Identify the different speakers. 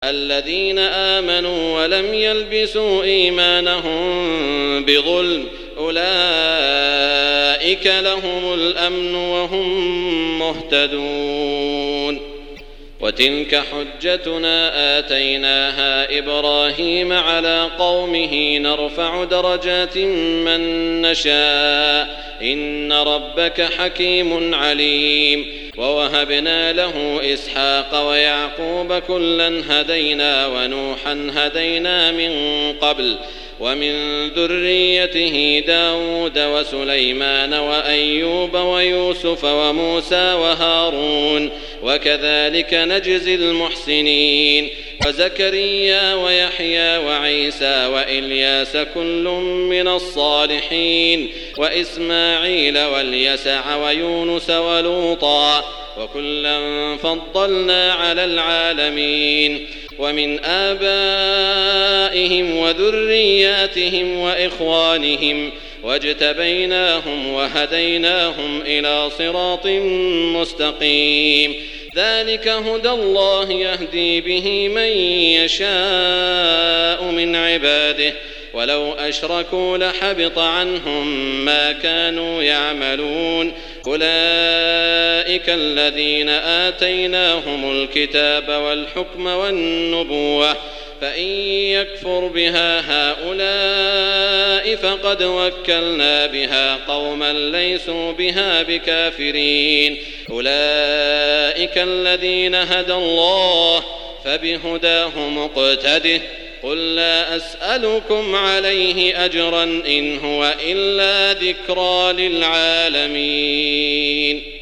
Speaker 1: الذين آمنوا ولم يلبسوا إيمانهم بظلم أولئك لهم الأمن وهم مهتدون. وتلك حجتنا آتيناها إبراهيم على قومه نرفع درجات من نشاء إن ربك حكيم عليم. ووهبنا له إسحاق ويعقوب كلا هدينا ونوحا هدينا من قبل ومن ذريته داود وسليمان وأيوب ويوسف وموسى وهارون وكذلك نجزي المحسنين. وزكريا ويحيى وعيسى وإلياس كل من الصالحين وإسماعيل واليسع ويونس ولوطا وكلا فضلنا على العالمين. ومن آبائهم وذرياتهم وإخوانهم واجتبيناهم وهديناهم إلى صراط مستقيم. ذلك هدى الله يهدي به من يشاء من عباده ولو أشركوا لحبط عنهم ما كانوا يعملون. أولئك الذين آتيناهم الكتاب والحكم والنبوة فإن يكفر بها هؤلاء فقد وكلنا بها قوما ليسوا بها بكافرين. أولئك الذين هدى الله فبهداه مقتده. قل لا أسألكم عليه أجرا إن هو إلا ذكرى للعالمين.